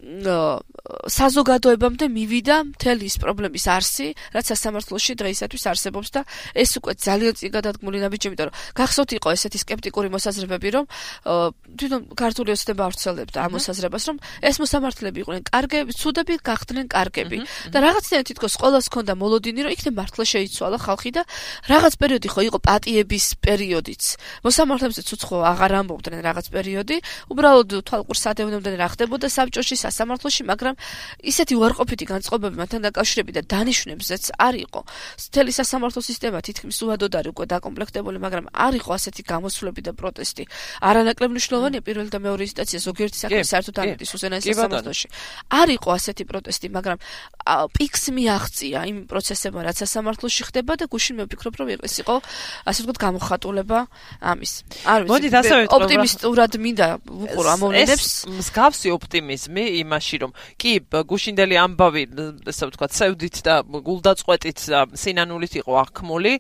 საზოგადოებამდე მივიდა მთელი ის პრობლემის არსი, რაც სასამართლოში დღეისათვის არსებობს და ეს უკვე ძალიან წინ გადადგმული ნაბიჯი, იმიტომ რომ გახსოვთ იყო ესეთი სკეპტიკური მოსაზრებები, რომ თვითონ ქართული ოცნება ავრცელებდა ამ მოსაზრებას, რომ ეს მოსამართლეები იყვნენ კარგები, ცუდები გახდნენ კარგები და რაღაცნაირად თითქოს ყველას ჰქონდა მოლოდინი, რომ იქნებ მართლა შეიცვალა ხალხი და რაღაც პერიოდი ხო იყო პატიების პერიოდიც. მოსამართლეებზე ცოცხლო აღარ ამბობდნენ რაღაც პერიოდი, უბრალოდ თვალყურს ადევნებდნენ რა ხდებოდა საბჭოში, სასამართლოში, მაგრამ ისეთი უარყოფითი განწყობები მათთან დაკავშირებით და დანიშვნებზეც არ იყო. მთელი სასამართლო სისტემა თითქმის უადოდ არის უკვე დაკომპლექტებული, მაგრამ არ იყო ასეთი გამოსვლები და პროტესტი. არანაკლებ მნიშვნელოვანია პირველი და მეორე ინსტანცია ზოგიერთი საქმე საერთოდ არ არის უზენაეს სასამართლოში. არ იყო ასეთი პროტესტი, მაგრამ პიკს მიაღწია იმ პროცესებმა, რაც სასამართლოში ხდება და გუშინ მე ვფიქრობ, რომ ეს იყო ასე ვთქვათ გამოხატულება ამის. არ ვიცი, ოპტიმისტურად მინდა ვუყურო ამ მოვლენებს. მსგავსი ოპტიმიზმი იმაში, რომ კი გუშინდელი ამბავი, ესე ვთქვათ, სევდით და გულდაწყვეტით და სინანულით იყო აღქმული,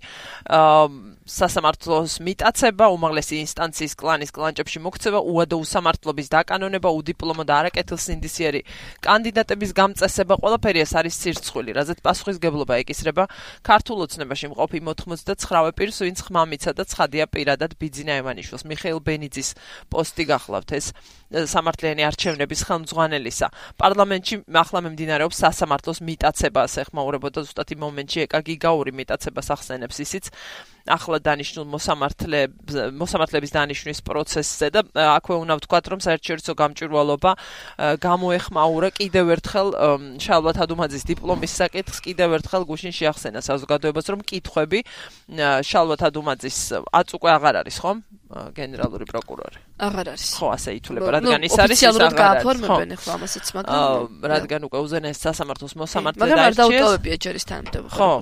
სასამართლოს მიტაცება, უმაღლესი ინსტანციის კლანის კლანჭებში მოქცევა, უადო უსამართლობის დაკანონება, უდიპლომო და არაკეთილსინდისიერი კანდიდატების გამწესება, ყველაფერი ეს არის სირცხვილი, რაზეც პასუხისგებლობა ეკისრება ქართულ ოცნებაში მყოფი მოთხმოცდაცხრა პირს, ვინც ხმამიცა და ცხადია პირადად ბიძინა ივანიშვილს. მიხეილ ბენიძის პოსტი გახლავთ ეს სამართლიანი არჩევნების ხელმძღვანელისა. პარლამენტში ახლა მიმდინარეობს სასამართლოს მიტაცება, ასე ხმაურებოდა ზუსტად იმ მომენტში ეკა გიგაური მიტაცებას ახსენებს ისიც ახლა დანიშნულ მოსამართლეების დანიშვნის პროცესზე და აქვე უნდა ვთქვათ, რომ საერთაშორისო გამჭვირვალობა გამოეხმაურა კიდევ ერთხელ შალვა თადუმაძის დიპლომის საკითხს, კიდევ ერთხელ გუშინ შეახსენა საზოგადოებას, რომ კითხვები შალვა თადუმაძის აწ უკვე აღარ არის, ხო? გენერალური პროკურორი. აღარ არის. ხო, ასე ითვლება, რადგან ის არის ის აღარ არის. გააფორმებენ ახლა ამასაც, მაგრამ რადგან უკვე უზენაეს სასამართლოს მოსამართლე დაირჩიეს. მაგრამ არ დაუტოვებია ჯერ ის თანამდებობა. ხო,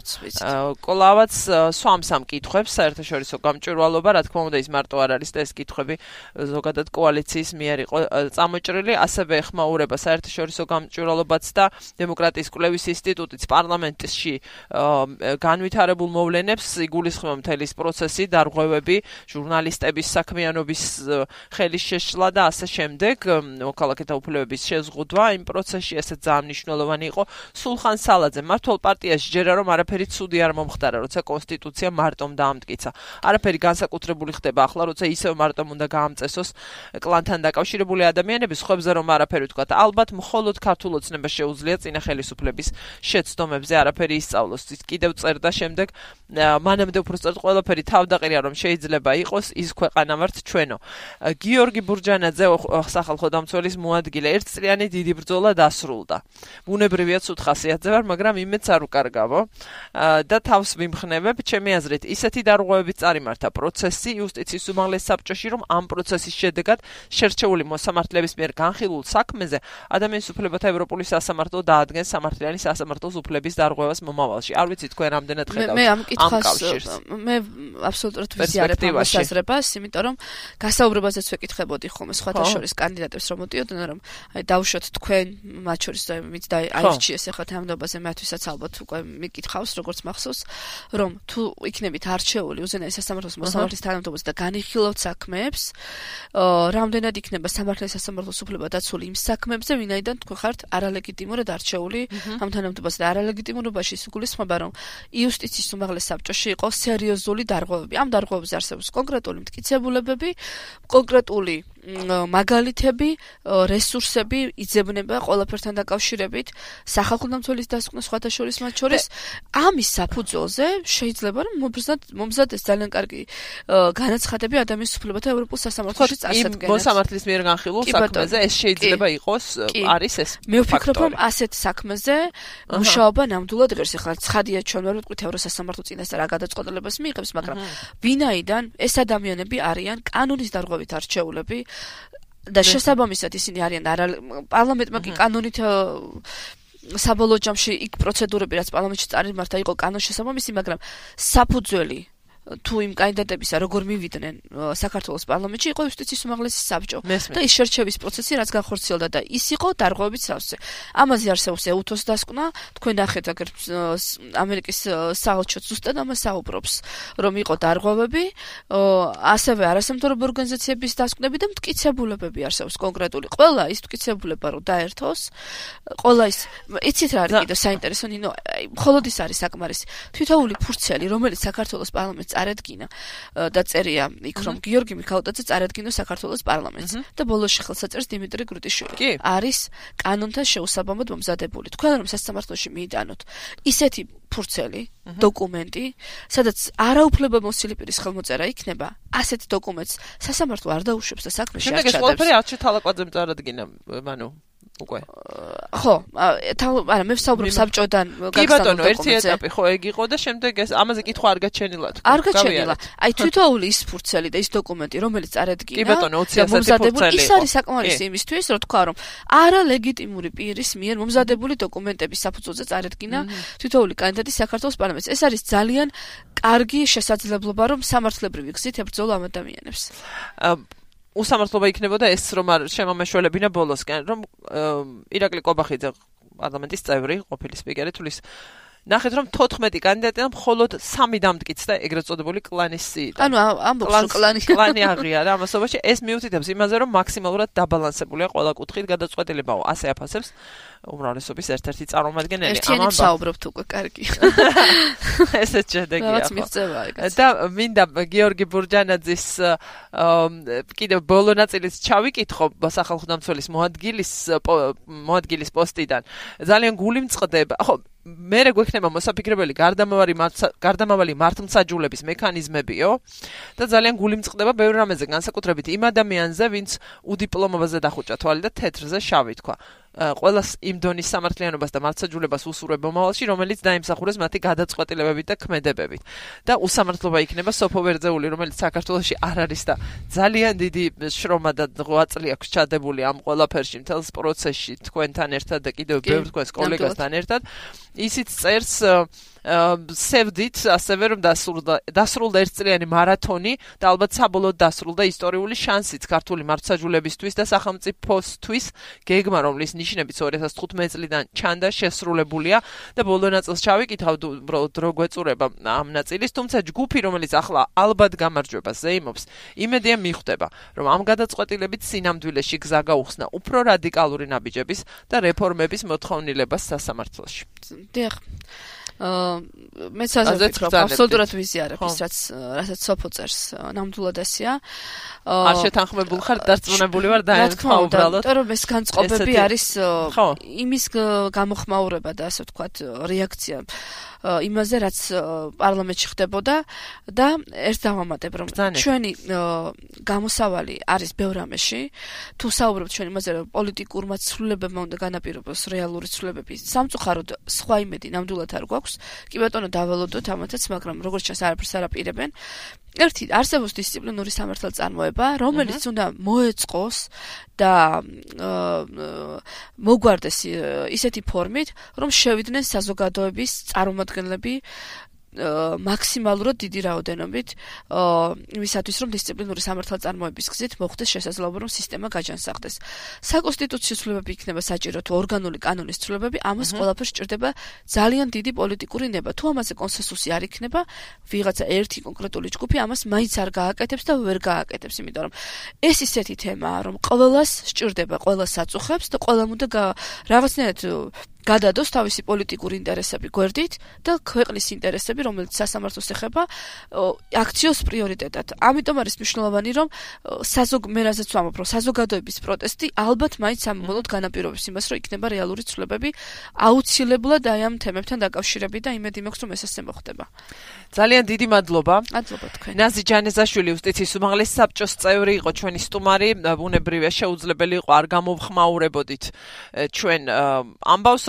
კოლავაც სვამს ამ კითხვებს საერთაშორისო გამჭვირვალობა, რა თქმა უნდა, ის მარტო არ არის და ეს კითხვები ზოგადად კოალიციის მიერ იყო წამოჭრილი, ასევე ეხმაურება საერთაშორისო გამჭვირვალობაც და დემოკრატიის კვლევის ინსტიტუტიც პარლამენტში განვითარებულ მოვლენებს იგულისხმება მთელი ეს პროცესი, დარღვევები, ჟურნალისტების საქმიანობის ხელის შეშლა და ასე შემდეგ, მოქალაქეთა უფლებების შეზღუდვა იმ პროცესში, ესე ძალიან მნიშვნელოვანი იყო. სულხან სალაძე მართლ პარტიაში ჯერა რომ არაფერი ცუდი არ მომხდარა, როცა კონსტიტუცია მარტომ დაამტკიცა. არაფერი განსაკუთრებული ხდება ახლა, როცა ისევ მარტომ უნდა გაამწესოს კლანთან დაკავშირებული ადამიანების, ხვებზე რომ არაფერი ვთქვათ. ალბათ მხოლოდ ქართულ ოცნებას შეუძლია წინა ხელისუფლების შეცდომებზე არაფერი ისწავლოს. ის კიდევ წერდა შემდეგ, მანამდე უბრალოდ ყველაფერი თავდაყირია, რომ შეიძლება იყოს ის ქვეყანა ვართ ჩვენო. გიორგი ბურჯანაძე სახალხო დამცველის მოადგილე ერთწლიანი დიდი ბრძოლა დასრულდა. ბუნებრივია ცუდ ხასიათზე ვარ, მაგრამ იმედს არ უკარგავო და თავს ვიმხნევებ, ჩემი აზრით, ისეთი დარღვევებით წარიმართა პროცესი იუსტიციის უმაღლეს საბჭოში, რომ ამ პროცესის შედეგად შერჩეული მოსამართლეების მიერ განხილულ საქმეზე ადამიანის უფლებათა ევროპული სასამართლო დაადგენს სამართლიანი სასამართლოს უფლების დარღვევას მომავალში. არ ვიცი თქვენ რამდენად ხედავთ მე ამ კითხვას მე აბსოლუტურად ვიზიარებ ამ მოსაზრებას, იმიტომ რომ გასაუბრებაზეც ვეკითხებოდი ხოლმე სხვათა შორის კანდიდატებს რომ მოდიოდნენ, რომ აი დავუშვათ თქვენ მათ შორის ვინც აირჩიეს ახლა თანამდებობაზე, მათთვისაც ალბათ უკვე მიკითხავს, როგორც მახსოვს, რომ თუ იქნებით არჩეული უზენაეს სასამართლოს მოსამართლის თანამდებობაზე და განიხილავთ საქმეებს, რამდენად იქნება სამართლის სასამართლოს უფლება დაცული იმ საქმეებზე, ვინაიდან თქვენ ხართ არალეგიტიმურად არჩეული ამ თანამდებობაზე და არალეგიტიმურობაში იგულისხმება, რომ იუსტიციის უმაღლეს საბჭოში იყო სერიოზული დარღვევები. ამ დარღვევებზე არსებობს კონკრეტული მტკიცებულებები, კონკრეტული მაგალითები, რესურსები იძებნება ყველაფერთან დაკავშირებით, სახალხო დამცველის დასკვნა სხვათა შორის მათ შორის. ამის საფუძველზე შეიძლება რომ მომზადდეს ძალიან კარგი განაცხადები ადამიანის უფლებათა ევროპულ სასამართლოში წარსადგენად. მოსამართლის მიერ განხილულ საქმეზე ეს შეიძლება იყოს, არის ეს. მე ვფიქრობ, რომ ასეთ საქმეზე მუშაობა ნამდვილად ღირს. ახლა ცხადია ჩვენ ვერ ვიტყვით ევროსასამართლო წინასწარ რა გადაწყვეტილებას მიიღებს, მაგრამ ვინაიდან ეს ადამიანები არიან კანონის დარღვევით არჩეულები და შესაბამისად ისინი არიან პარლამენტმა კი კანონით საბოლოო ჯამში იქ პროცედურები რაც პარლამენტში წარიმართა იყო კანონშესაბამისი, მაგრამ საფუძველი თუ იმ კანდიდატებისა როგორ მივიდნენ საქართველოს პარლამენტში იყო იუსტიციის უმაღლესი საბჭო და ის შერჩევის პროცესი რაც განხორციელდა და ის იყო დარღვევებით სავსე. ამაზე არსებობს ეუთოს დასკვნა, თქვენ ნახეთ აგერ ამერიკის საელჩო ზუსტად ამას საუბრობს, რომ იყო დარღვევები, ასევე არასამთავრობო ორგანიზაციების დასკვნები და მტკიცებულებები არსებობს კონკრეტული. ყველა ის მტკიცებულება რომ დაერთოს, ყველა ის იცით რა არის კიდევ საინტერესო, ნინო, მხოლოდ ის არის საკმარისი. თითოეული ფურცელი, რომელიც საქართველოს პარლამენტს წარედგინა და წერია იქ რომ გიორგი მიქაუტაძე წარედგინო საქართველოს პარლამენტს და ბოლოში ხელსაწერს დიმიტრი გრუტიშვილი არის კანონთან შეუსაბამოდ მომზადებული. თქვენ რომ სასამართლოში მიიტანოთ ისეთი ფურცელი დოკუმენტი, სადაც არაუფლებამოსილი პირის ხელმოწერა იქნება, ასეთ დოკუმენტს სასამართლო არ დაუშვებს და საქმეში არ ჩადებს. შემდეგ ეს ყველაფერი არჩილ თალაკვაძემ წარადგინა, ანუ უკვე. ხო, არა, მე ვსაუბრობ საბჭოდან გაგზავნილ დოკუმენტზე. კი ბატონო, ერთი ეტაპი ხო ეგ იყო და შემდეგ ეს ამაზე კითხვა არ გაჩენილა თქვენ. არ გაჩენილა. აი თვითოული ის ფურცელი და ის დოკუმენტი, რომელიც წარედგინა. კი ბატონო, ოცი ასეთი ფურცელი. ის არის საკმარისი იმისთვის, რომ თქვა რომ არა ლეგიტიმური პირის მიერ მომზადებული დოკუმენტების საფუძველზე წარედგინა თვითოული კანდიდატი საქართველოს პარლამენტს. ეს არის ძალიან კარგი შესაძლებლობა, რომ სამართლებრივი გზით ებრძოლო ამ ადამიანებს. უსამართლობა იქნებოდა ეს რომ არ შემომეშველებინა ბოლოსკენ რომ ირაკლი კობახიძე პარლამენტის წევრი ყოფილი სპიკერი თulis ნახეთ რომ თოთხმეტი კანდიდატიდან მხოლოდ სამი დამტკიცდა ეგრეთ წოდებული კლანის სიიდან. ანუ ამბობს რომ კლანი კლანი აღიარა ამასობაში ეს მიუთითებს იმაზე რომ მაქსიმალურად დაბალანსებულია ყველა კუთხით გადაწყვეტილება ასე აფასებს უმრავლესობის ერთ-ერთი წარმომადგენელი. ამან საუბრობთ უკვე კარგი. ესეც შედეგია. რაც მიღწევა ეგეც. და მინდა გიორგი ბურჯანაძის კიდევ ბოლო ნაწილიც ჩავიკითხო სახალხო დამცველის მოადგილის მოადგილის პოსტიდან. ძალიან გული მწყდება. ხო მერე გვექნება მოსაფიქრებელი გარდამავალი გარდამავალი მართლმსაჯულების მექანიზმებიო და ძალიან გული მწყდება ბევრ რამეზე განსაკუთრებით იმ ადამიანზე ვინც უდიპლომობაზე დახუჭა თვალი და თეთრზე შავი თქვა ყველას იმ დონის სამართლიანობას და მართლმსაჯულებას უსურვებ მომავალში რომელიც დაიმსახურეს მათი გადაწყვეტილებებით და ქმედებებით და უსამართლობა იქნება სოფო ვერძეული რომელიც საქართველოში არ არის და ძალიან დიდი შრომა და რვა წელი აქვს ჩადებული ამ ყველაფერში მთელს პროცესში თქვენთან ერთად და კიდევ ბევრ თქვენს კოლეგასთან ერთად ისიც წერს სევდით ასევე რომ დასრულდა დასრულდა ერთწლიანი მარათონი და ალბათ საბოლოოდ დასრულდა ისტორიული შანსიც ქართული მართლმსაჯულებისთვის და სახელმწიფოსთვის გეგმა რომლის ნიშნებიც ორი ათას თხუთმეტი წლიდან ჩანდა შესრულებულია და ბოლო ნაწილს ჩავიკითხავ უბრალოდ რო გვეწურება ამ ნაწილის თუმცა ჯგუფი რომელიც ახლა ალბათ გამარჯვებას ზეიმობს იმედია მიხვდება რომ ამ გადაწყვეტილებით სინამდვილეში გზა გაუხსნა უფრო რადიკალური ნაბიჯების და რეფორმების მოთხოვნილებას სასამართლოში. დიახ მეც ასე ვფიქრობ, აბსოლუტურად ვიზიარებ ის რაც რასაც სოფო წერს, ნამდვილად ასეა. არ შეთანხმებული ხარ, დარწმუნებული ვარ და ეთქვა უბრალოდ. იმიტომ რომ ეს განწყობები არის იმის გამოხმაურება და ასე ვთქვათ, რეაქცია იმაზე რაც პარლამენტში ხდებოდა და ერთ დავამატებ რომ ჩვენი გამოსავალი არის ბევრ რამეში, თუ საუბრობთ ჩვენ იმაზე რომ პოლიტიკურმა ცვლილებებმა უნდა განაპირობოს რეალური ცვლილებები, სამწუხაროდ სხვა იმედი ნამდვილად არ გვაქვს. კი ბატონო დაველოდოთ ამათაც, მაგრამ როგორც ჩანს არაფერს არ აპირებენ. ერთი არსებობს დისციპლინური სამართალწარმოება, რომელიც უნდა მოეწყოს და მოგვარდეს ისეთი ფორმით, რომ შევიდნენ საზოგადოების წარმომადგენლები მაქსიმალურად დიდი რაოდენობით იმისათვის რომ დისციპლინური სამართალწარმოების გზით მოხდეს შესაძლებლობა რომ სისტემა გაჯანსაღდეს. საკონსტიტუციო ცვლილებები იქნება საჭირო თუ ორგანული კანონის ცვლილებები, ამას ყველაფერს სჭირდება ძალიან დიდი პოლიტიკური ნება. თუ ამაზე კონსენსუსი არ იქნება, ვიღაცა ერთი კონკრეტული ჯგუფი ამას მაინც არ გააკეთებს და ვერ გააკეთებს, იმიტომ რომ ეს ისეთი თემაა, რომ ყველას სჭირდება, ყველას აწუხებს და ყველამ უნდა რაღაცნაირად გადადოს თავისი პოლიტიკური ინტერესები გვერდით და ქვეყნის ინტერესები, რომელიც სასამართლოს ეხება, აქციოს პრიორიტეტად. ამიტომ არის მნიშვნელოვანი, რომ საზოგ მე რაზეც ვამბობ, რომ საზოგადოების პროტესტი ალბათ მაინც სამმავლოდ განაპირობებს იმას, რომ იქნება რეალური ცვლილებები აუცილებლად აი ამ თემებთან დაკავშირებით და იმედი მაქვს, რომ ეს ასე მოხდება. ძალიან დიდი მადლობა. მადლობა თქვენ. ნაზი ჯანეზაშვილი იუსტიციის უმაღლესი საბჭოს წევრი იყო ჩვენი სტუმარი, ბუნებრივია შეუძლებელი იყო არ გამოვხმაურებოდით ჩვენ ამბავს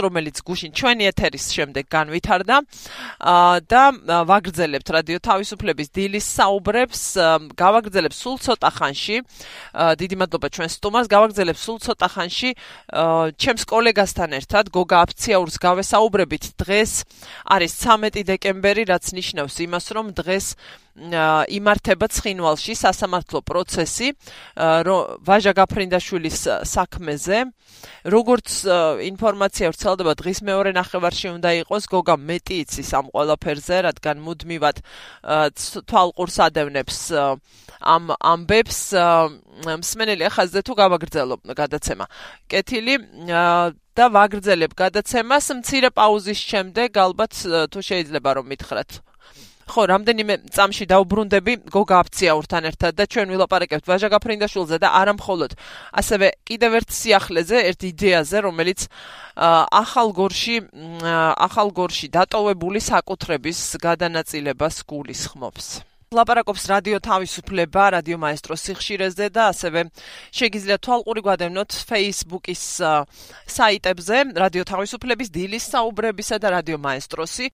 რომელიც გუშინ ჩვენი ეთერის შემდეგ განვითარდა და ვაგრძელებთ რადიო თავისუფლების დილის საუბრებს, გავაგრძელებთ სულ ცოტა ხანში. დიდი მადლობა ჩვენ სტუმარს, გავაგრძელებთ სულ ცოტა ხანში ჩემს კოლეგასთან ერთად, გოგა აფციაურს გავესაუბრებით. დღეს არის ცამეტი დეკემბერი, რაც ნიშნავს იმას, რომ დღეს იმართება ცხინვალში სასამართლო პროცესი ვაჟა გაფრინდაშვილის საქმეზე. როგორც ინფორმაცია ვრცელდება, დღის მეორე ნახევარში უნდა იყოს. გოგა მეტი იცის ამ ყველაფერზე, რადგან მუდმივად თვალყურს ადევნებს ამ ამბებს. მსმენელი ახაზზე თუ გავაგრძელო გადაცემა. კეთილი და ვაგრძელებ გადაცემას მცირე პაუზის შემდეგ, ალბათ თუ შეიძლება რომ მითხრათ. ხო, რამდენიმე წამში დავბრუნდები გოგა აფციაურთან ერთად და ჩვენ ვილაპარაკებთ ვაჟა გაფრინდაშვილზე და არა მხოლოდ, ასევე კიდევ ერთ სიახლეზე, ერთ იდეაზე, რომელიც ახალ გორში, ახალ გორში დატოვებული საკუთრების გადანაწილებას გულისხმობს. ლაპარაკობს რადიო თავისუფლება, რადიო მაესტრო სიხშირეზე და ასევე შეგიძლიათ თვალყური გვადევნოთ Facebook-ის საიტებზე, რადიო თავისუფლების დილის საუბრებისა და რადიო მაესტროსი